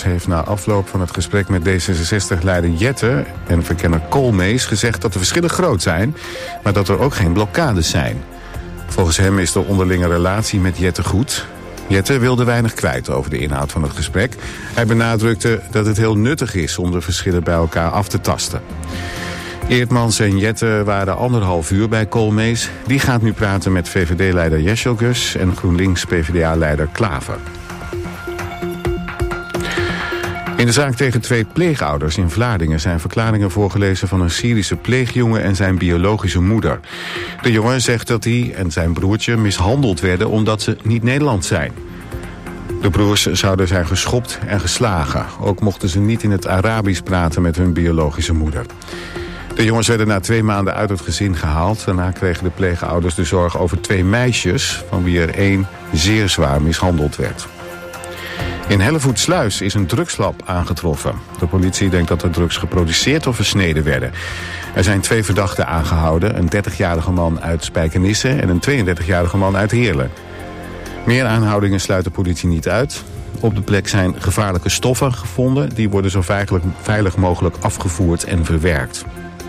Pleegouders heeft na afloop van het gesprek met D66-leider Jette en verkenner Koolmees gezegd dat de verschillen groot zijn, maar dat er ook geen blokkades zijn. Volgens hem is de onderlinge relatie met Jette goed. Jette wilde weinig kwijt over de inhoud van het gesprek. Hij benadrukte dat het heel nuttig is om de verschillen bij elkaar af te tasten. Eertmans en Jette waren 1,5 uur bij Koolmees. Die gaat nu praten met VVD-leider Jesselgus en GroenLinks-PVDA-leider Klaver. In de zaak tegen 2 pleegouders in Vlaardingen zijn verklaringen voorgelezen van een Syrische pleegjongen en zijn biologische moeder. De jongen zegt dat hij en zijn broertje mishandeld werden omdat ze niet Nederlands zijn. De broers zouden zijn geschopt en geslagen. Ook mochten ze niet in het Arabisch praten met hun biologische moeder. De jongens werden na 2 maanden uit het gezin gehaald. Daarna kregen de pleegouders de zorg over 2 meisjes, van wie er 1 zeer zwaar mishandeld werd. In Hellevoetsluis is een drugslab aangetroffen. De politie denkt dat er drugs geproduceerd of versneden werden. Er zijn 2 verdachten aangehouden. Een 30-jarige man uit Spijkenisse en een 32-jarige man uit Heerlen. Meer aanhoudingen sluit de politie niet uit. Op de plek zijn gevaarlijke stoffen gevonden. Die worden zo veilig mogelijk afgevoerd en verwerkt.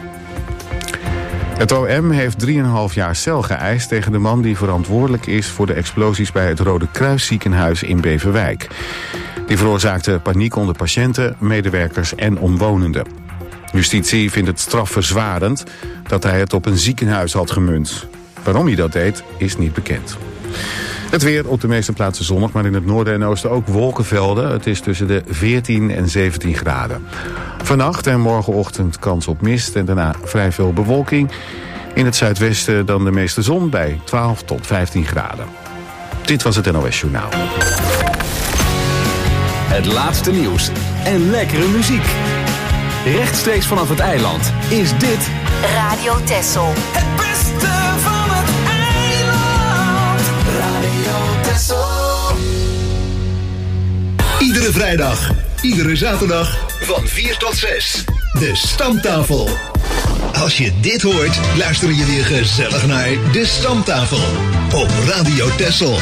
Het OM heeft 3,5 jaar cel geëist tegen de man die verantwoordelijk is voor de explosies bij het Rode Kruisziekenhuis in Beverwijk. Die veroorzaakte paniek onder patiënten, medewerkers en omwonenden. Justitie vindt het strafverzwarend dat hij het op een ziekenhuis had gemunt. Waarom hij dat deed, is niet bekend. Het weer op de meeste plaatsen zonnig, maar in het noorden en oosten ook wolkenvelden. Het is tussen de 14 en 17 graden. Vannacht en morgenochtend kans op mist en daarna vrij veel bewolking. In het zuidwesten dan de meeste zon bij 12 tot 15 graden. Dit was het NOS Journaal. Het laatste nieuws en lekkere muziek. Rechtstreeks vanaf het eiland is dit Radio Texel. Het beste van het eiland. Radio Texel. Iedere vrijdag, iedere zaterdag van 4 tot 6. De Stamtafel. Als je dit hoort, luister je weer gezellig naar De Stamtafel op Radio Texel.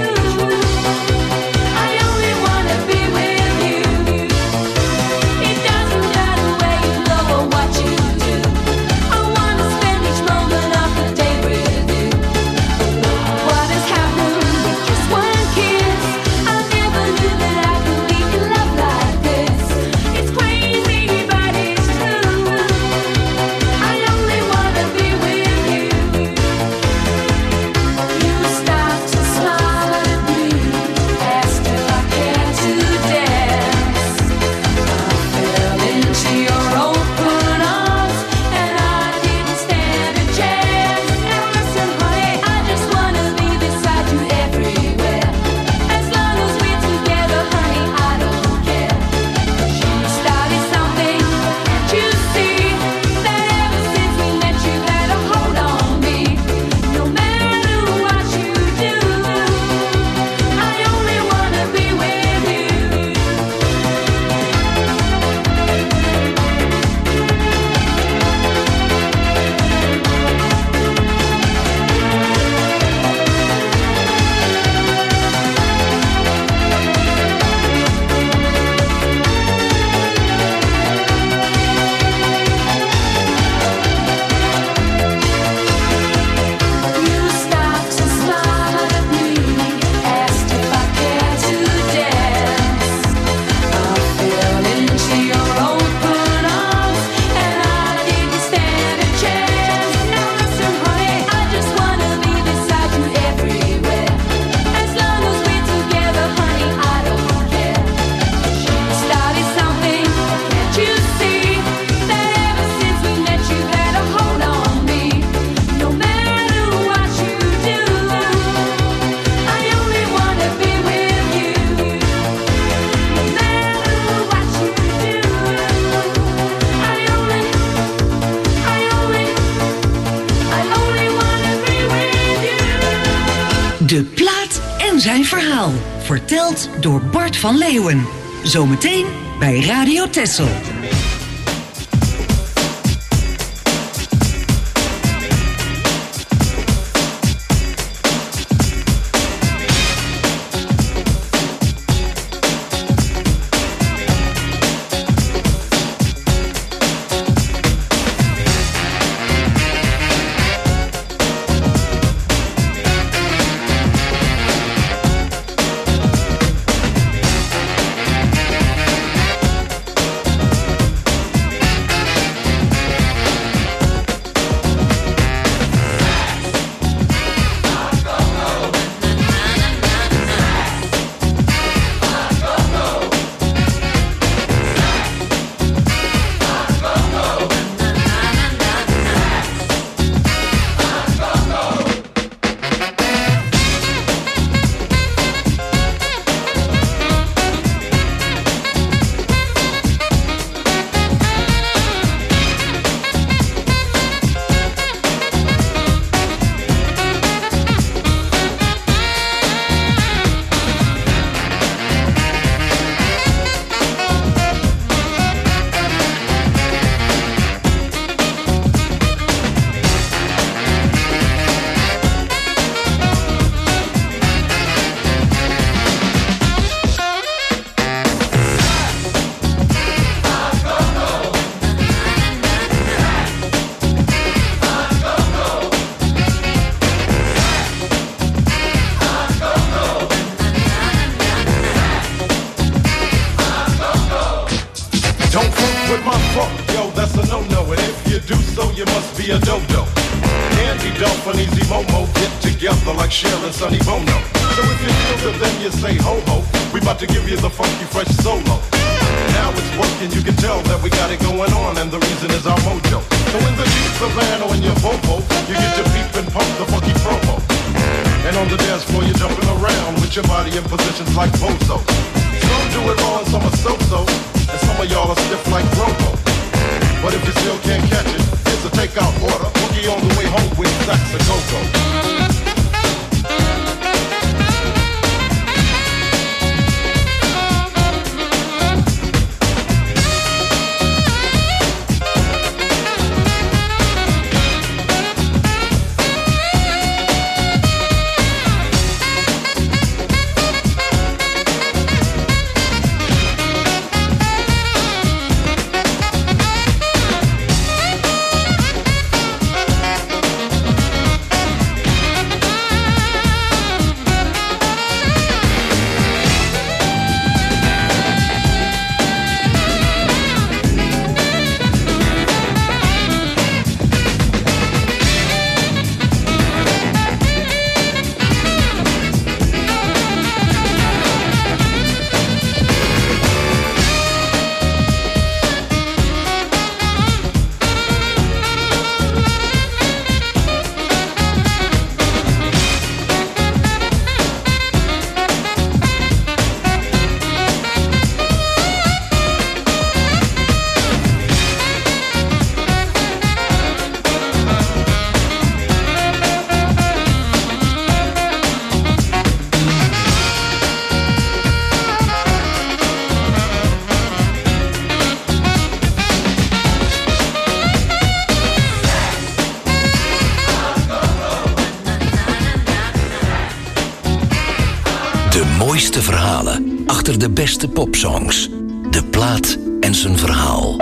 It De plaat en zijn verhaal. Verteld door Bart van Leeuwen. Zometeen bij Radio Texel. Sonny Bono. So if you feel good, then you say ho ho. We about to give you the funky fresh solo. Now it's working, you can tell that we got it going on, and the reason is our mojo. So in the Jeep, the van, or in your Volvo, you get your peep and pump the funky promo. And on the dance floor, you're jumping around with your body in positions like Bozo. Some do it raw and some are so-so, and some of y'all are stiff like Robo. But if you still can't catch it, here's a takeout order. Boogie on the way home with Sax a Go-Go. mooiste verhalen achter de beste popsongs. De plaat en zijn verhaal.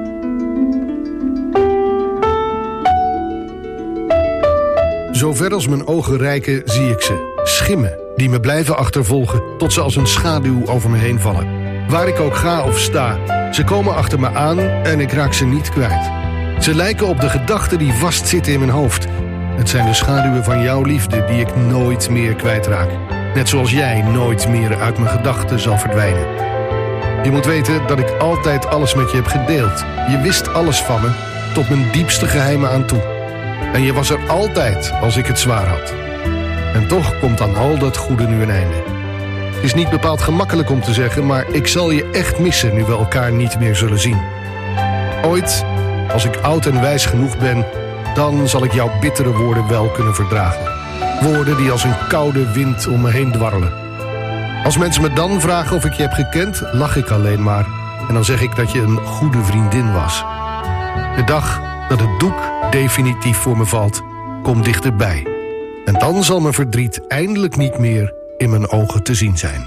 Zover als mijn ogen reiken zie ik ze. Schimmen die me blijven achtervolgen tot ze als een schaduw over me heen vallen. Waar ik ook ga of sta, ze komen achter me aan en ik raak ze niet kwijt. Ze lijken op de gedachten die vastzitten in mijn hoofd. Het zijn de schaduwen van jouw liefde die ik nooit meer kwijtraak. Net zoals jij nooit meer uit mijn gedachten zal verdwijnen. Je moet weten dat ik altijd alles met je heb gedeeld. Je wist alles van me, tot mijn diepste geheimen aan toe. En je was er altijd als ik het zwaar had. En toch komt aan al dat goede nu een einde. Het is niet bepaald gemakkelijk om te zeggen, maar ik zal je echt missen nu we elkaar niet meer zullen zien. Ooit, als ik oud en wijs genoeg ben, dan zal ik jouw bittere woorden wel kunnen verdragen. Woorden die als een koude wind om me heen dwarrelen. Als mensen me dan vragen of ik je heb gekend, lach ik alleen maar. En dan zeg ik dat je een goede vriendin was. De dag dat het doek definitief voor me valt, komt dichterbij. En dan zal mijn verdriet eindelijk niet meer in mijn ogen te zien zijn.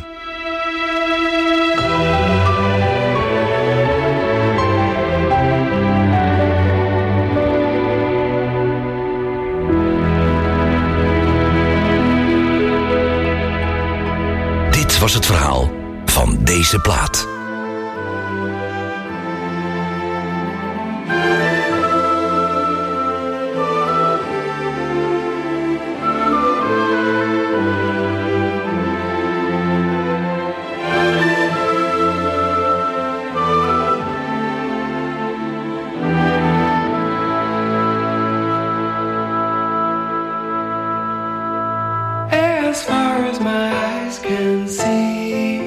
Dit was het verhaal van deze plaat. As far as my eyes can see,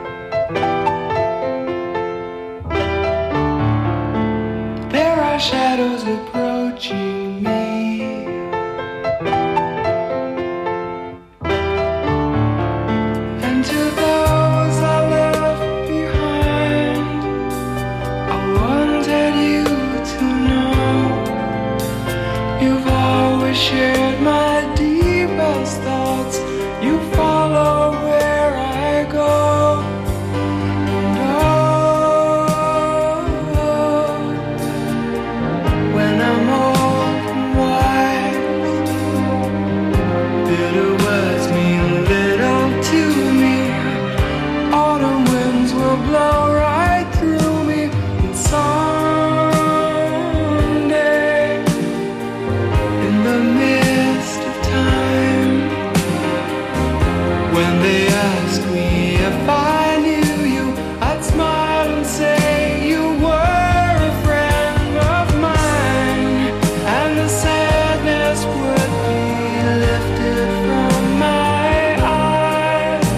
there are shadows approaching me. And to those I left behind, I wanted you to know you've always shared my deepest thoughts. You follow where I go. And oh, when I'm old and wise, bitter words mean little to me. Autumn winds will blow right through me. And someday, in the mist of time, when they ask me if I knew you, I'd smile and say you were a friend of mine, and the sadness would be lifted from my eyes.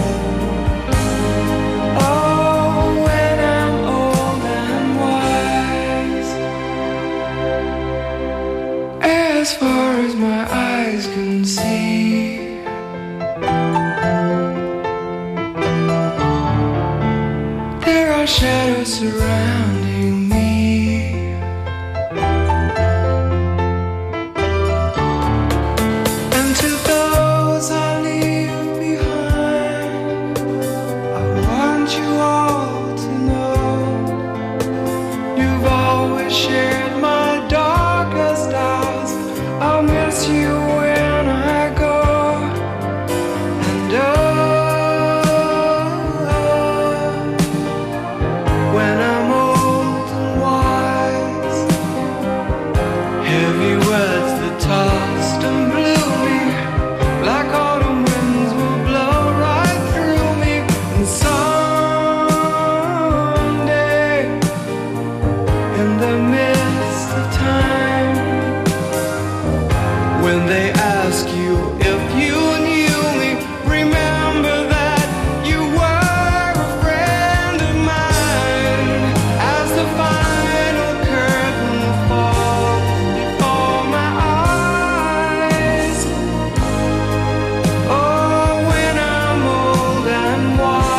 Oh, when I'm old and wise, as far as my eyes can see, there are shadows surrounding me. And to those I leave behind, I want you all to know you've always shared my darkest hours. I'll miss you when I go. And when I'm old and wise, heavy words that tossed and blew me, like autumn winds will blow right through me. And someday, in the midst of time, when they ask you if you knew me, remember that you were a friend of mine. As the final curtain falls before my eyes, oh, when I'm old and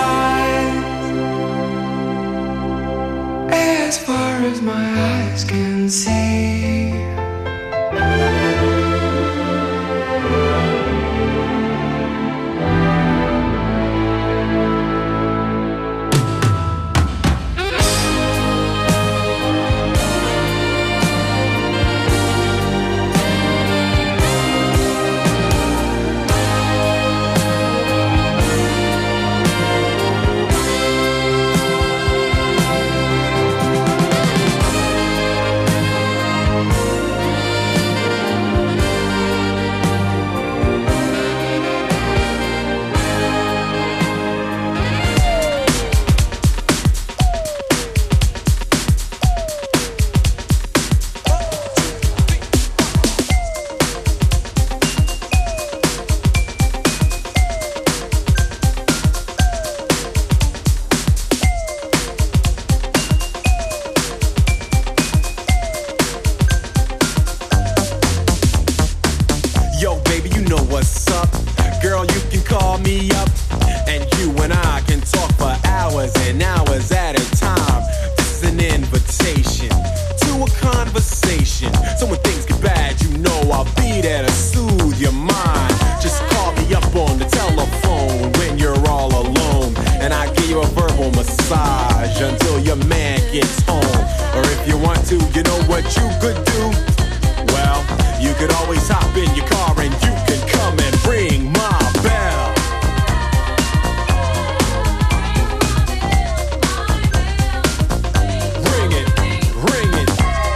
wise, as far as my eyes can see. know what's up. Girl, you can call me up, and you and I can talk for hours and hours at a time. This is an invitation to a conversation. So when things get bad, you know I'll be there to soothe your mind. Just call me up on the telephone when you're all alone, and I give you a verbal massage until your man gets home. Or if you want to, you know what you could do? Well, you could always hop in your car and you can come and ring my bell. Ring it, ring it.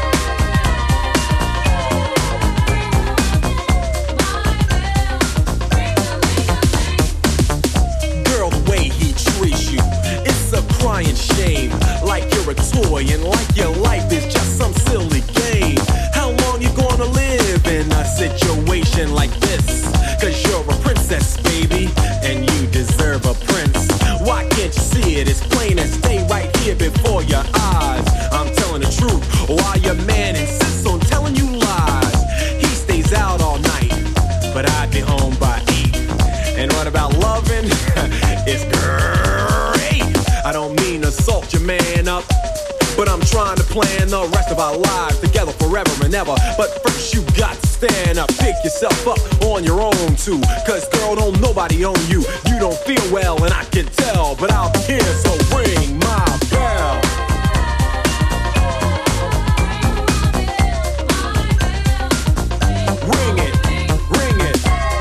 Girl, the way he treats you, it's a crying shame. Like you're a toy and like your life is just some silly game. How long you gonna live in a situation like this? Cause you're a princess, baby, and you deserve a prince. Why can't you see it? It's plain as day right here before your eyes. I'm telling the truth, while your man insists on telling you lies. He stays out all night, but I'd be home by 8. And what about loving? It's great. I don't mean to salt your man up, but I'm trying to plan the rest of our lives together forever and ever. But first you got to stand up, pick yourself up on your own too. Cause girl, don't nobody own you. You don't feel well and I can tell, but I'll be here, so ring my bell. Ring it, ring it.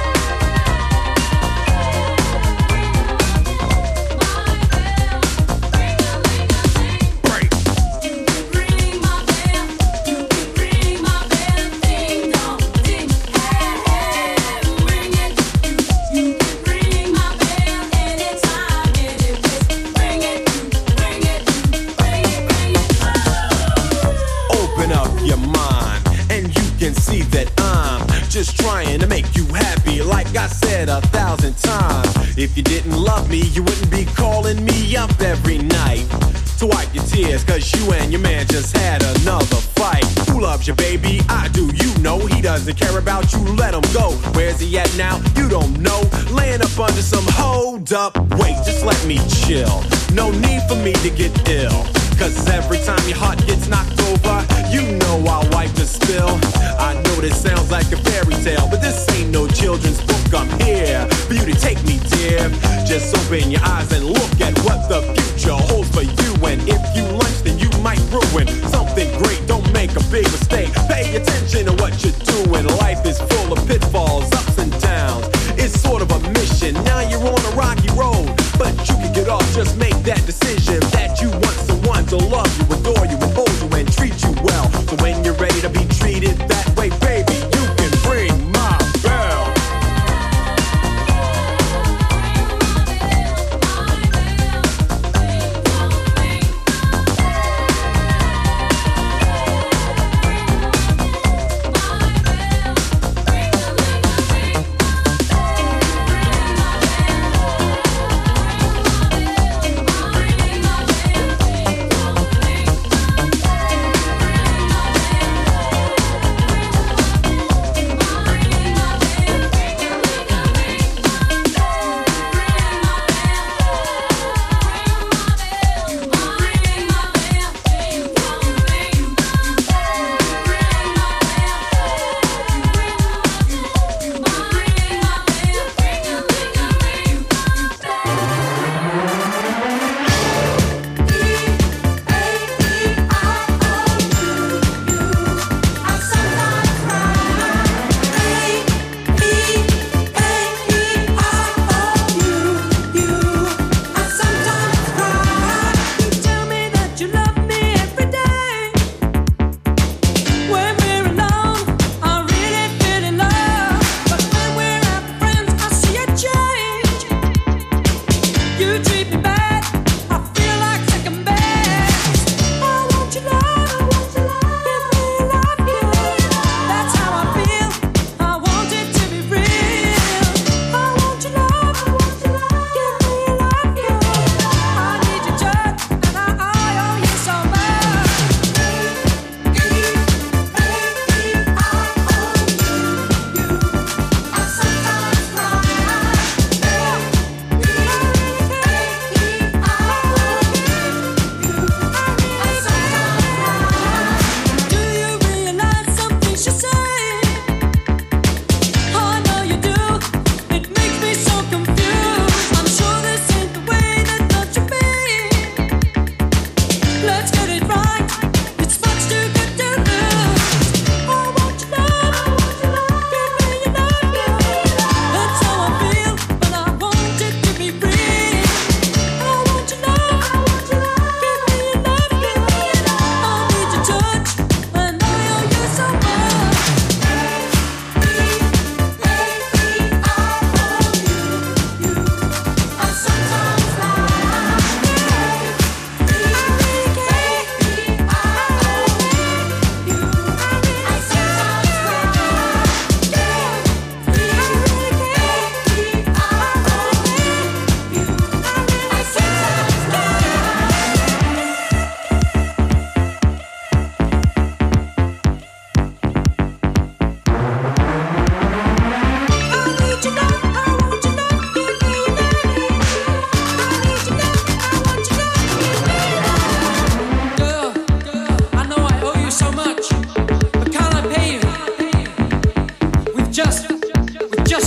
See that I'm just trying to make you happy, like I said 1,000 times. If you didn't love me, you wouldn't be calling me up every night to wipe your tears, cause you and your man just had another fight. Who loves you, baby? I do, you know. He doesn't care about you, let him go. Where's he at now? You don't know. Laying up under some hold up. Wait, just let me chill. No need for me to get ill, cause every time your heart gets knocked over, you know I'll wipe the spill. I know this sounds like a fairy tale, but this ain't no children's book. I'm here for you to take me, dear. Just open your eyes and look at what the future holds for you. And if you lunch, then you might ruin something great. Don't make a big mistake. Pay attention to what you're doing. Life is full of pitfalls, ups and downs. It's sort of a mission. Now you're on a rocky road, but you can get off. Just make that decision that you want someone to love you, adore you, and hold you, and treat you well. So when you're ready to be treated that way, baby, you can ring my bell.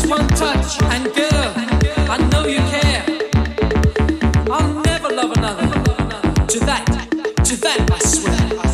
one touch and girl, I know you care. I'll never love another. To that I swear.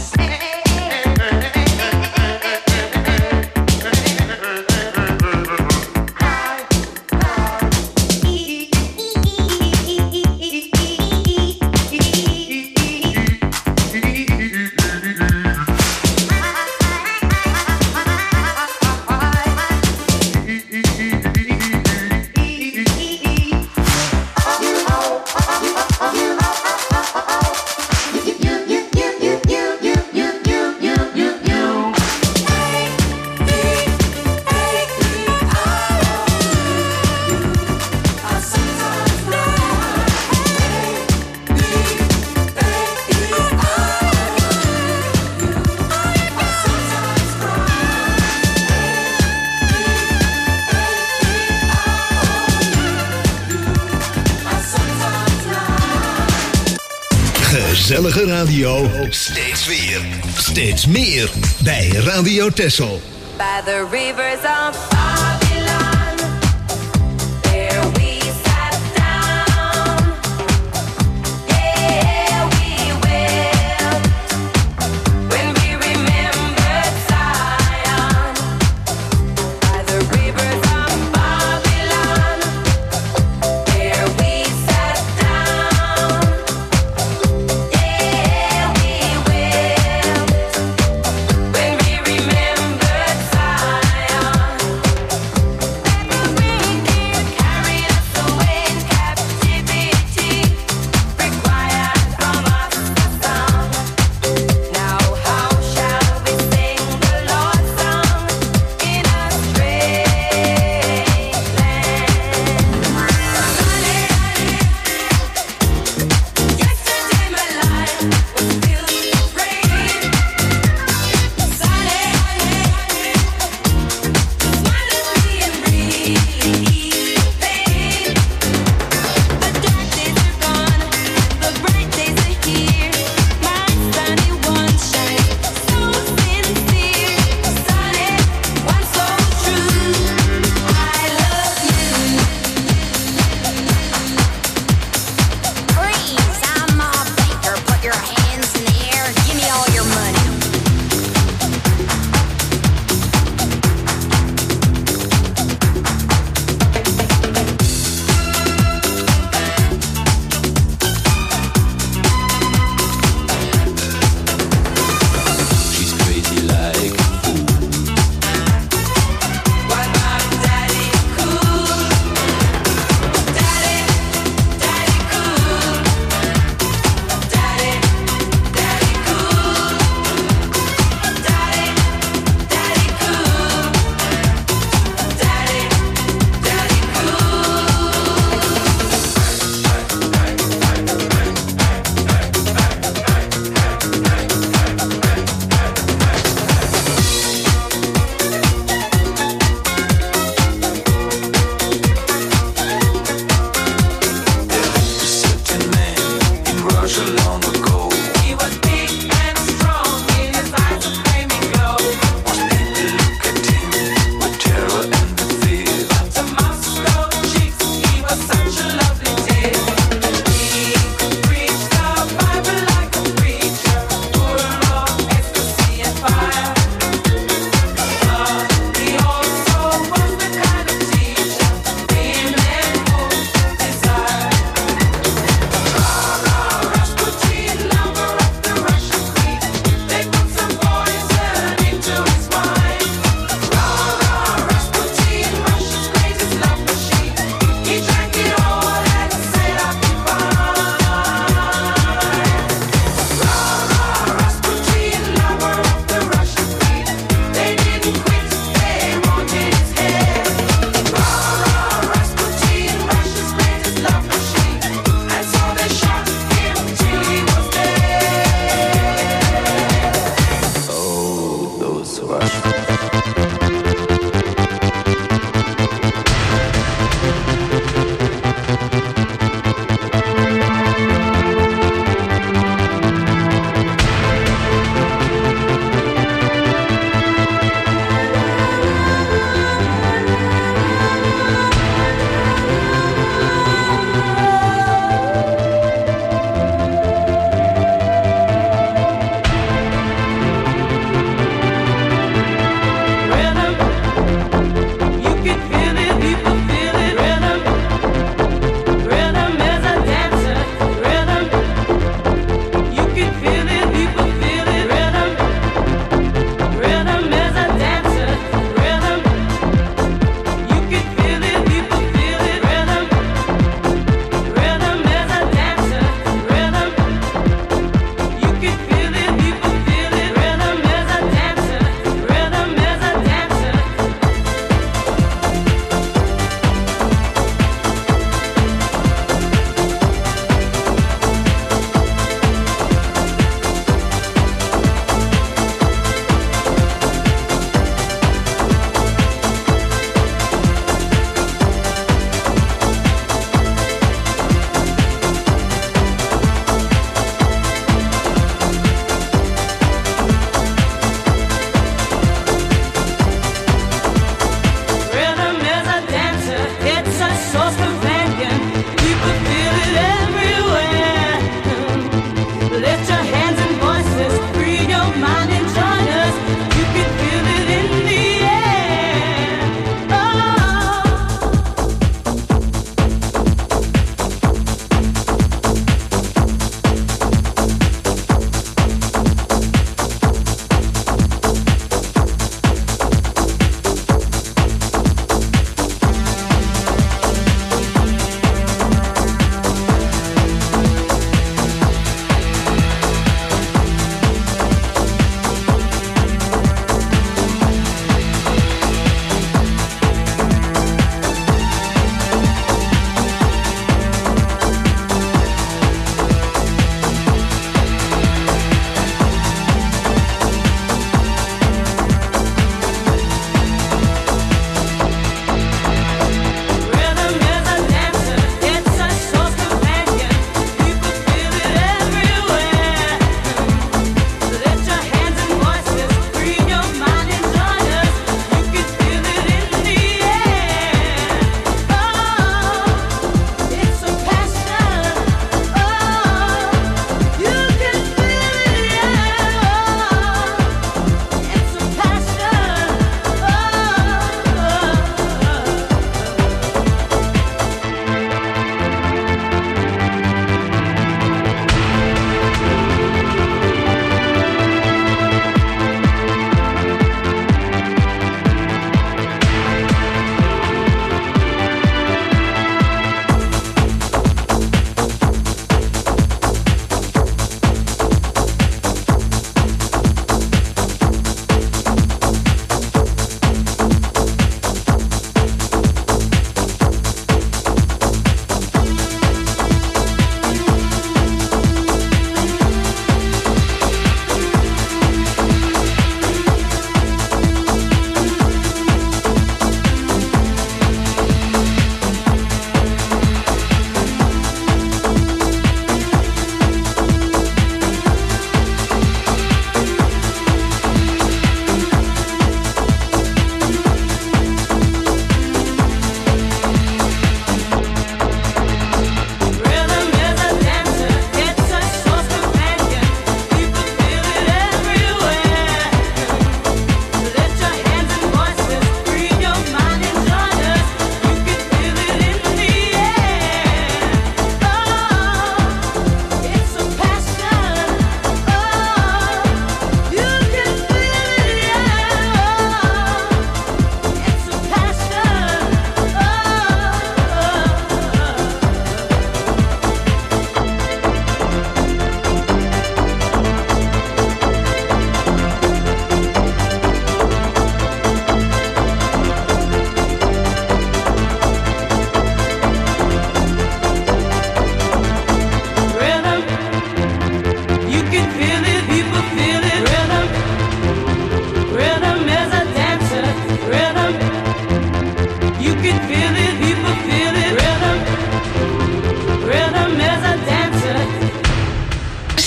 Gezellige radio, steeds weer, steeds meer bij Radio Texel. By the rivers of Babylon, there we sat down. Yeah, we wept when we remembered Zion. By the rivers of Babylon, there we sat down. Yeah, we wept when we remembered Zion.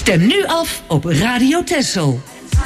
Stem nu af op Radio Texel.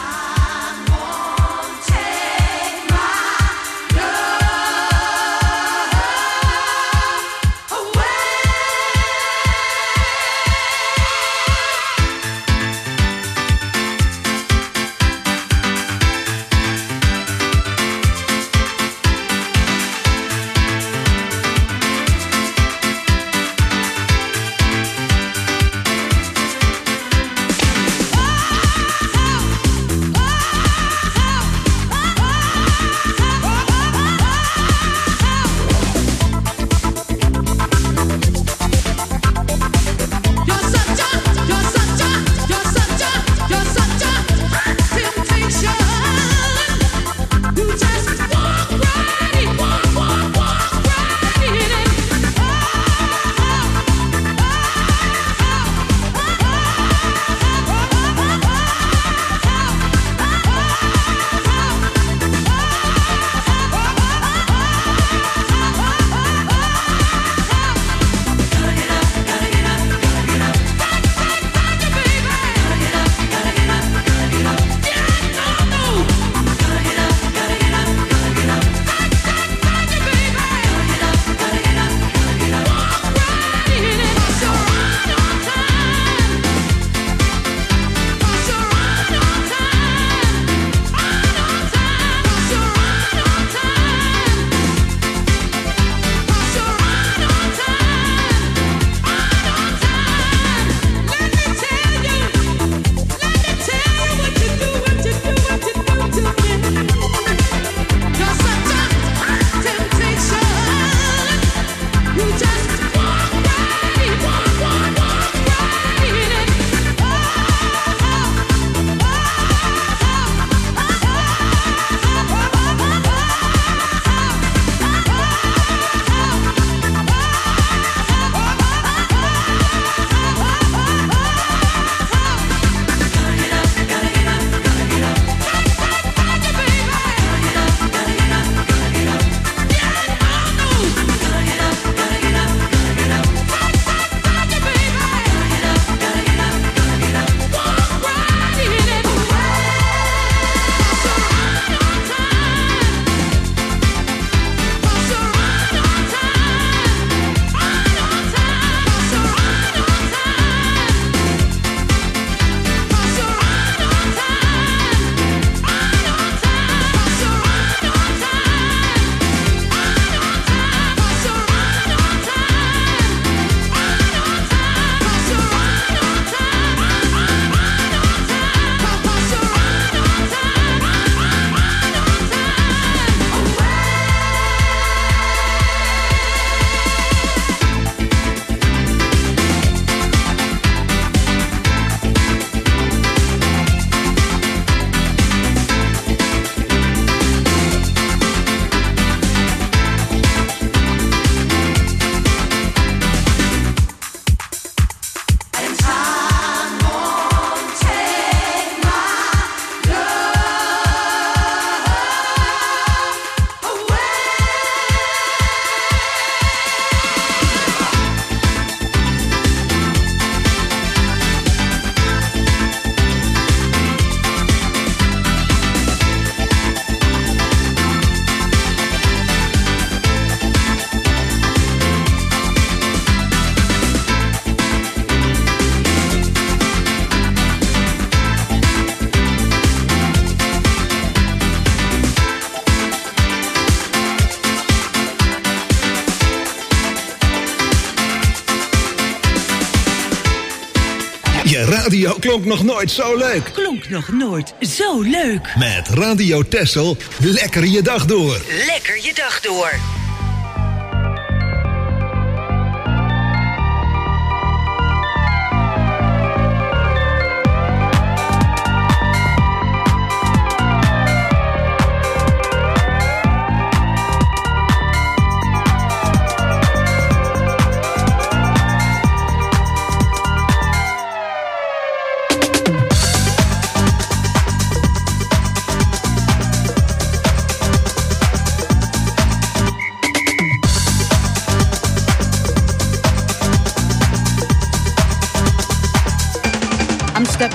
Je radio klonk nog nooit zo leuk. Klonk nog nooit zo leuk. Met Radio Texel, lekker je dag door. Lekker je dag door.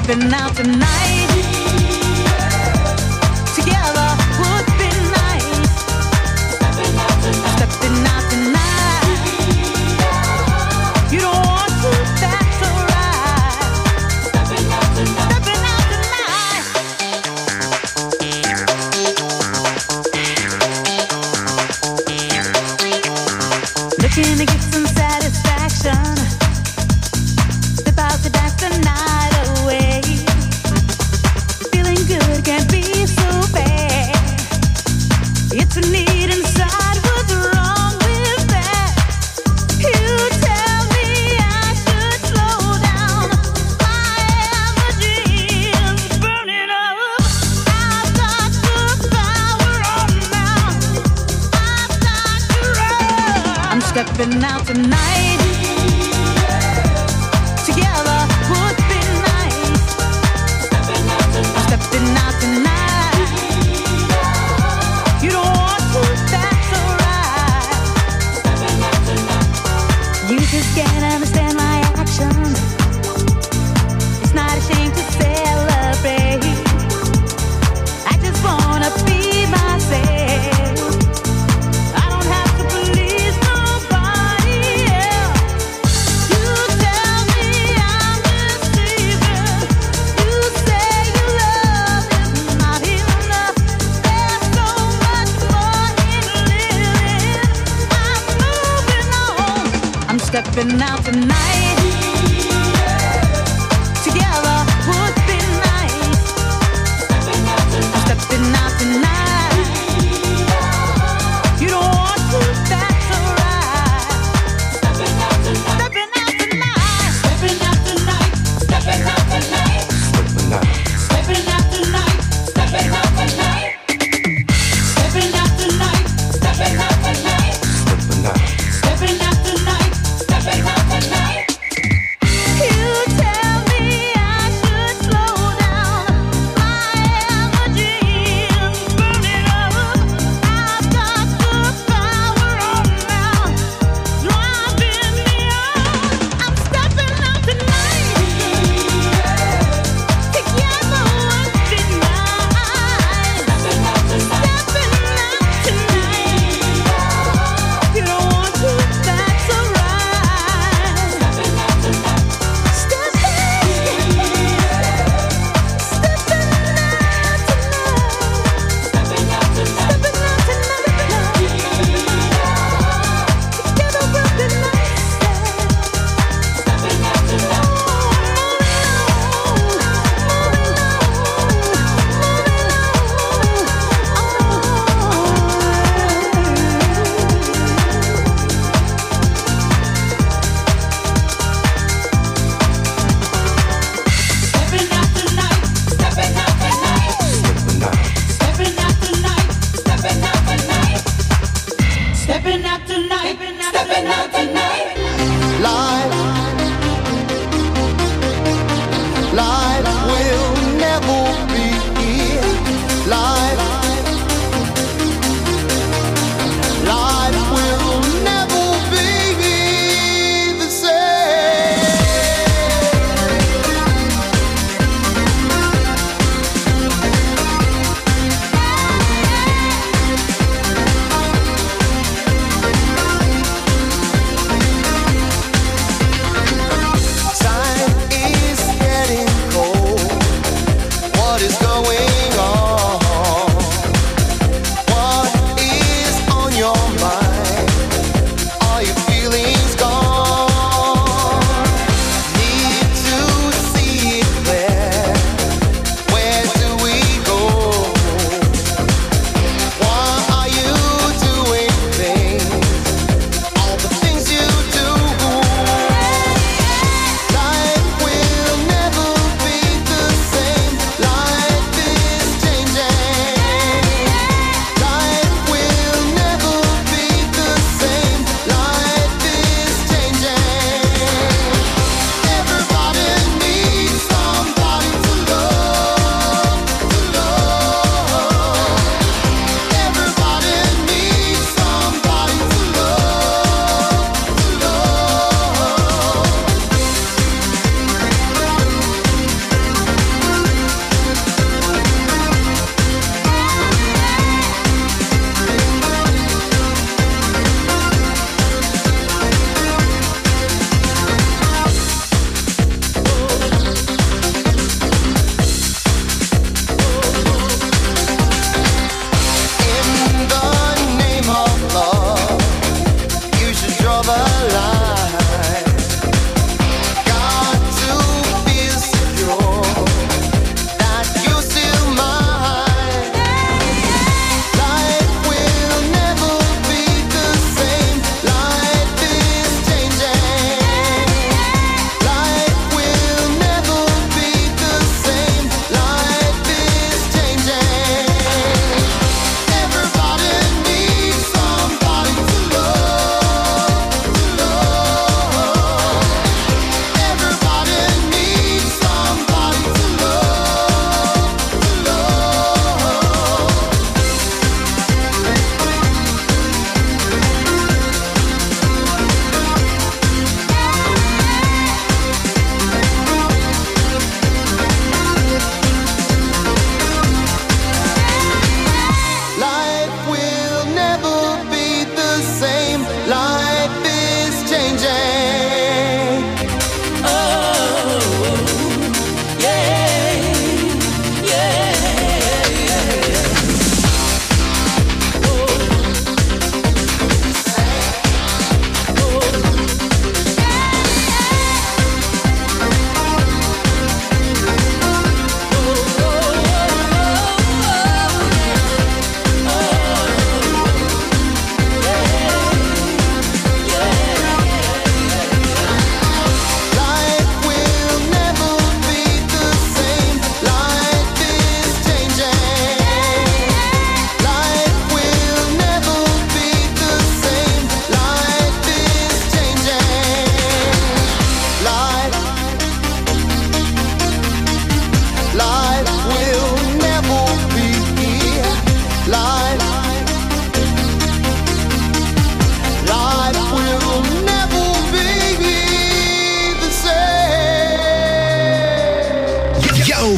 stepping out tonight. Together would be nice. Stepping out tonight. You don't want to, that's alright. Stepping out tonight. Looking to get some satisfaction. Step out to dance the night away. Feeling good can't be so bad. It's a need inside. What's wrong with that? You tell me I should slow down. My energy is burning up. I've got the power on now. I've got to run. I'm stepping out tonight. Together would be nice. Stepping out tonight. You don't want to, that's alright. You just can't understand my action. It's not a shame to celebrate. I just wanna be myself. I don't have to please nobody else. You tell me I'm deceiving. You say your love is not enough. There's so much more in living. I'm moving on. I'm stepping out tonight. Together would be nice. Stepping out tonight. You don't want to, that's alright. Stepping out tonight. Stepping out tonight. Stepping out tonight. Stepping out tonight. Stepping out tonight. Stepping out tonight. Stepping out tonight. Stepping out tonight. Stepping out tonight. Stepping out tonight. You tell me I should slow down. My energy is burning up. I've got the power on now, driving me on. I'm stepping out tonight. Together would be nice. Stepping out tonight. You don't want to, that's alright. Stepping out tonight. Stepping out tonight. Stepping out tonight. Life will never be here. Life will never be the same. Time is getting cold. What is going on?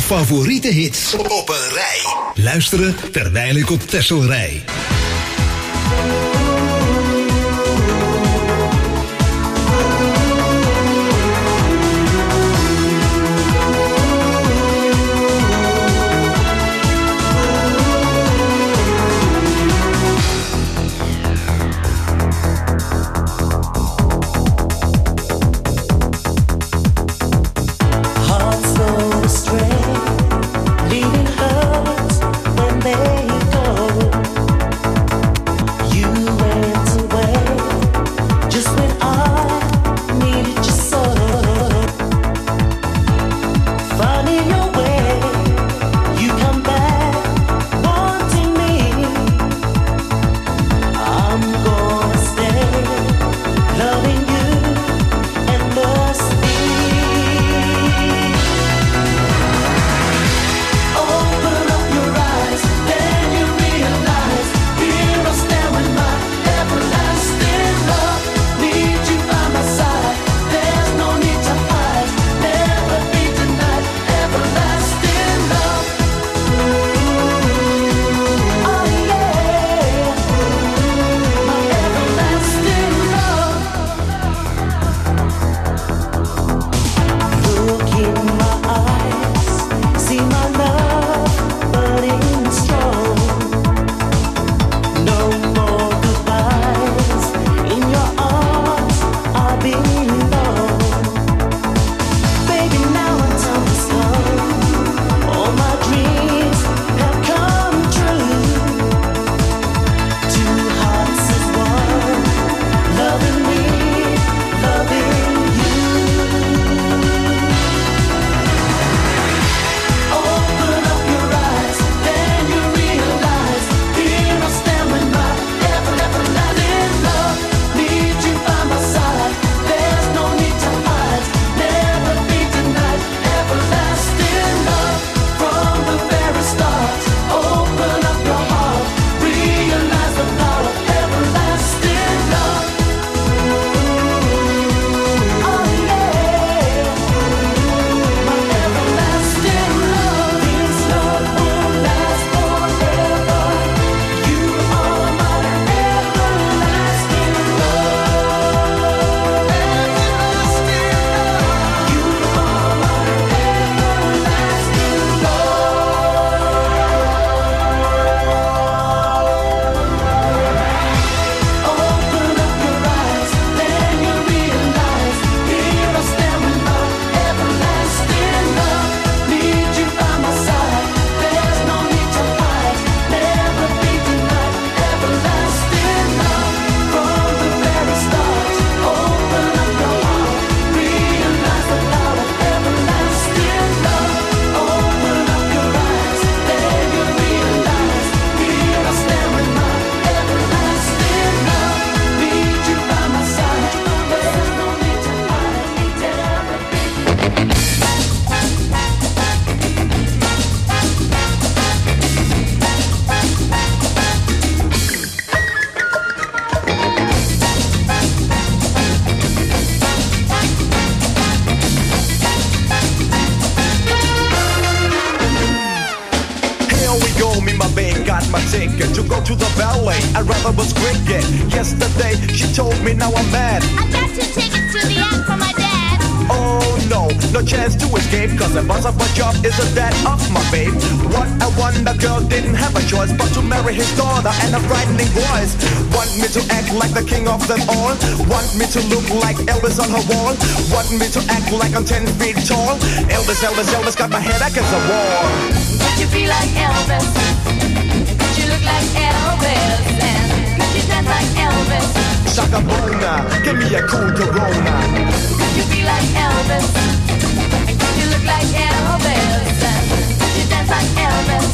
favoriete hits op een rij. Luisteren terwijl ik op Texel rij. Hearts go astray, leaving hurts when they go. You went away just when I needed you so. Finding your way, you come back wanting me. I'm gonna stay loving you endlessly. Open up your eyes, then you realize here I stand with my everlasting love. Need you by my side, there's no need to hide. Never be denied, everlasting love. Oh yeah, my everlasting love. Look in my eyes, see my love burning strong. No more goodbyes, in your arms I belong. Baby, now my time has come, all my dreams have come true. Two hearts as one, loving me, loving you. Open up your eyes, then you realize here I stand with my everlasting love. Need you by my side, there's no need to hide. Never be denied, everlasting love. From the very start, open up your heart, realize the power of everlasting love. Oh yeah, my everlasting love. This love will last forever. You are my everlasting love. Everlasting love. You are my everlasting love. Open up your eyes, then you realize here I stand with my everlasting love. Need you by my side, there's no need to hide. Never be denied, everlasting love. From the very start, open up your heart, realize the power of everlasting love. Open up your eyes, then you realize here I stand with my everlasting love. Need you by my side, there's no need to hide. Never be Here we go, me my babe got my ticket to go to the ballet. I'd rather was cricket. Yesterday she told me now I'm mad. I got 2 tickets to the act from my dad. Oh no, no chance to escape, cause the boss of my job isn't that of my babe. What a wonder girl didn't have a choice but to marry his daughter and a frightening voice. Want me to act like the king of them all? Want me to look like Elvis on her wall? Want me to act like I'm 10 feet tall? Elvis, Elvis, Elvis got my head against the wall. Could you be like Elvis? Could you look like Elvis? And could you dance like Elvis? Shaka Bona, give me a cool Corona. Could you be like Elvis? And could you look like Elvis? And could you dance like Elvis?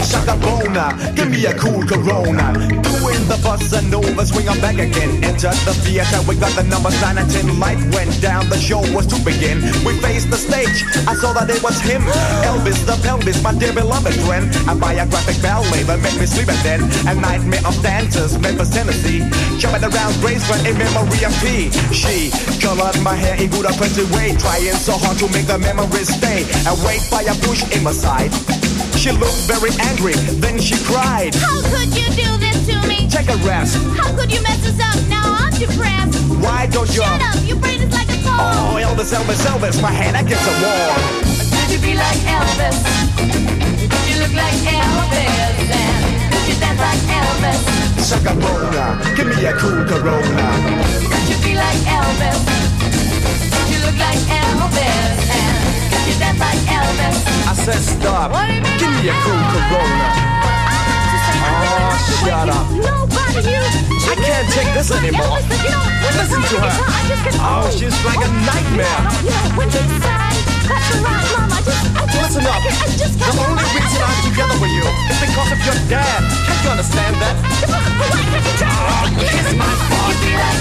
shaka bona, give me a cool Corona. Doing the bossa nova, swing on back again. Enter the theater, we got the numbers 9 and 10. Light went down, the show was to begin. We faced the stage, I saw that it was him. Elvis the pelvis, my dear beloved friend. A biographic ballet that made me sleep at then. A nightmare of dancers, Memphis, Tennessee. Jumping around Graceland in memory of P. She colored my hair in good oppressive way, trying so hard to make the memories stay. And wait by a bush in my side. She looked very angry, then she cried. How could you do this to me? Take a rest. How could you mess us up? Now I'm depressed. Why don't you? Shut up, your brain is like a car. Oh, Elvis, Elvis, Elvis, my hand against the wall. Could you be like Elvis? Could you look like Elvis? And could you dance like Elvis? Shaka bona, give me a cool Corona. Could you be like Elvis? Could you look like Elvis? And could you dance like Elvis? I said stop, What do you mean give me a cool Corona. Oh, shut up. Nobody you. I can't take this anymore. Listen to her. Oh, she's like a nightmare. When you say that's a right, Mom, I just Listen up. The only reason I'm together with you is because of your dad. Can't you understand that? Oh, kiss my butt.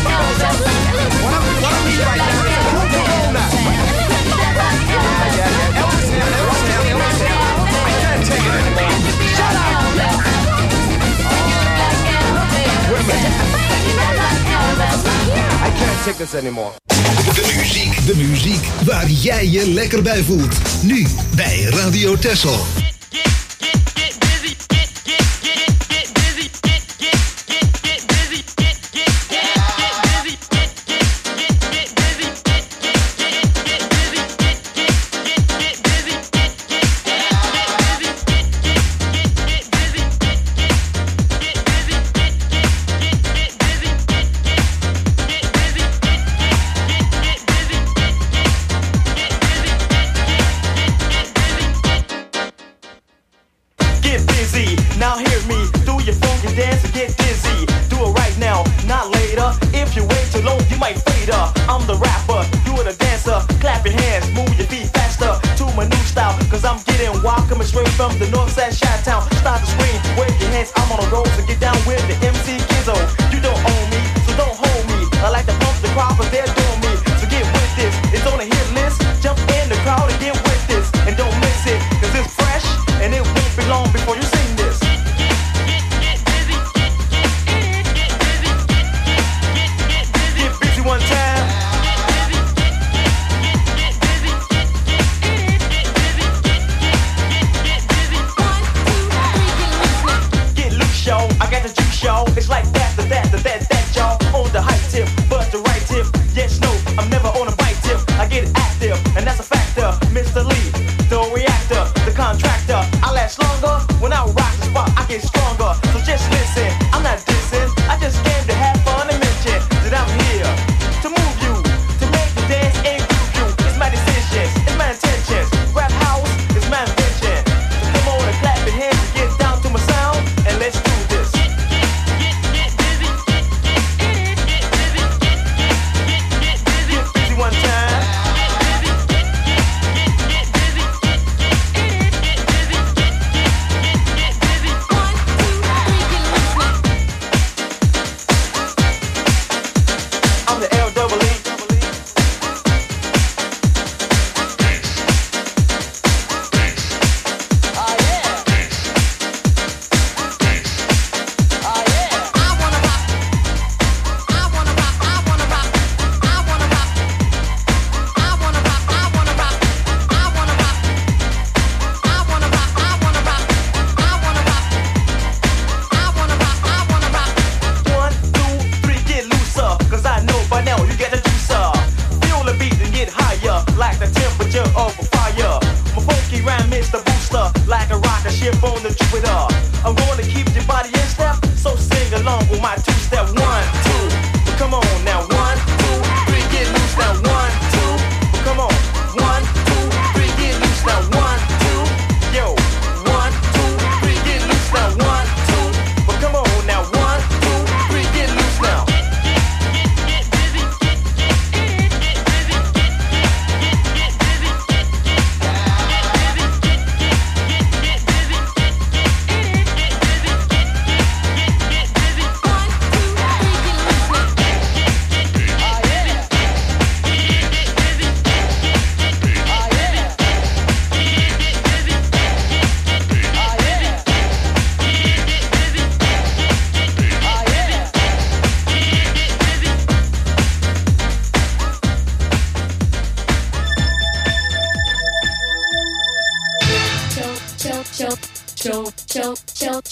What I need right now is a cool Corona. Yeah. Elvis here. I can't take it anymore. Shut up. Wait a minute. I can't take this anymore. De muziek waar jij je lekker bij voelt. Nu bij Radio Texel.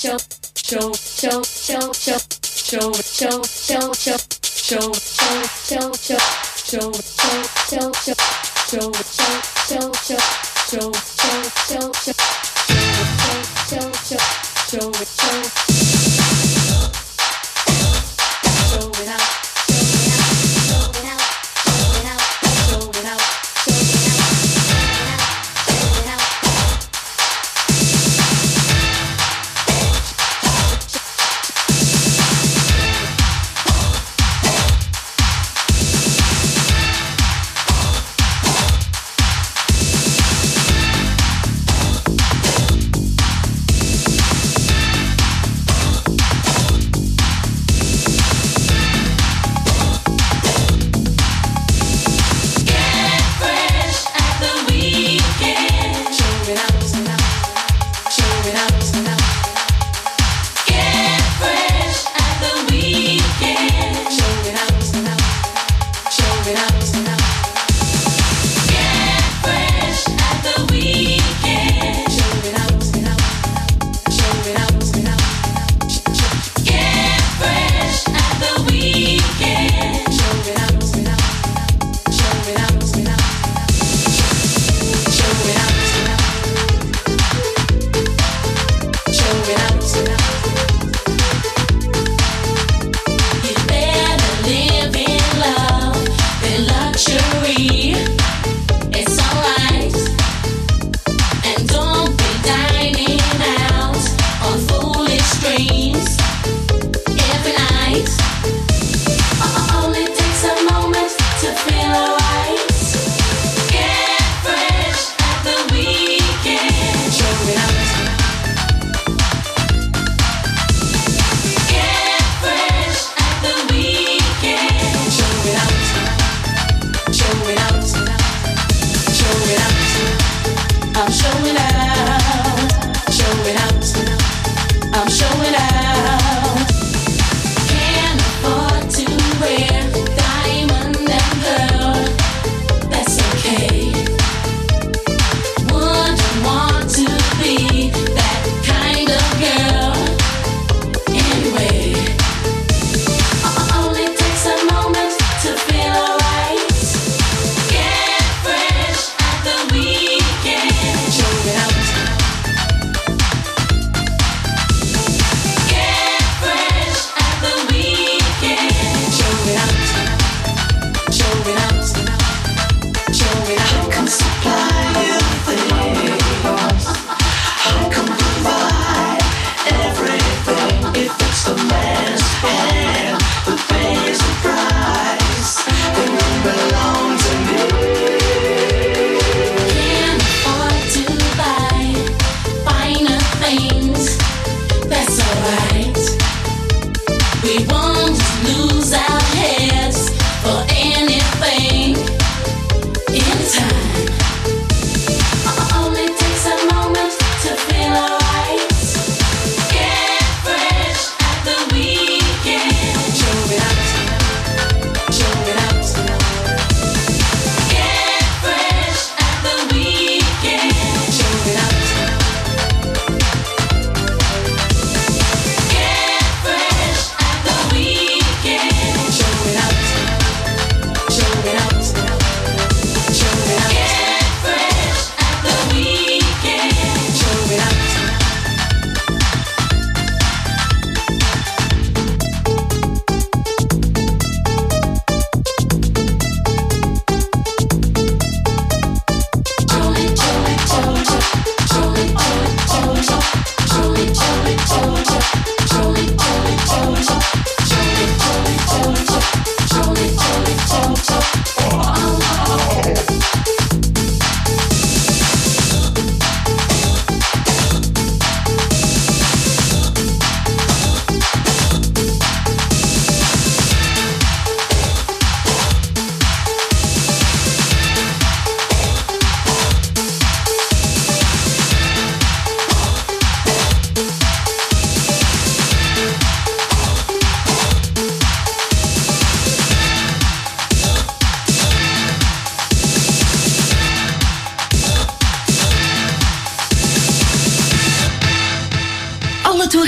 We won't lose our head.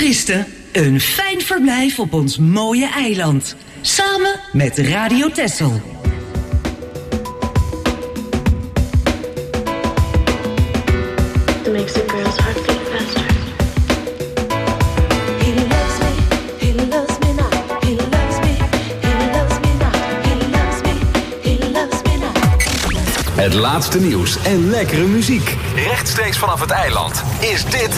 toeristen een fijn verblijf op ons mooie eiland. Samen met Radio Texel. It makes a girl's heart beat faster. He loves me, he loves me not. He loves me, he loves me not. He loves me, he loves me not. Het laatste nieuws en lekkere muziek. Rechtstreeks vanaf het eiland is dit...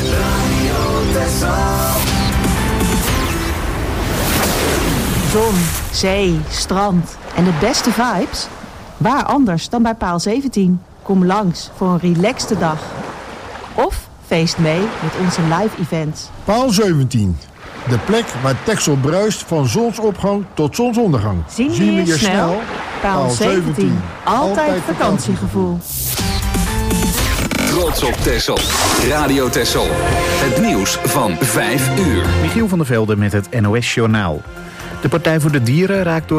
Zon, zee, strand en de beste vibes? Waar anders dan bij Paal 17? Kom langs voor een relaxte dag. Of feest mee met onze live events. Paal 17. De plek waar Texel bruist van zonsopgang tot zonsondergang. Zien we je snel? Paal 17. Altijd vakantiegevoel. Trots op Texel. Radio Texel. Het nieuws van 5 uur. Michiel van der Velde met het NOS Journaal. De Partij voor de Dieren raakt door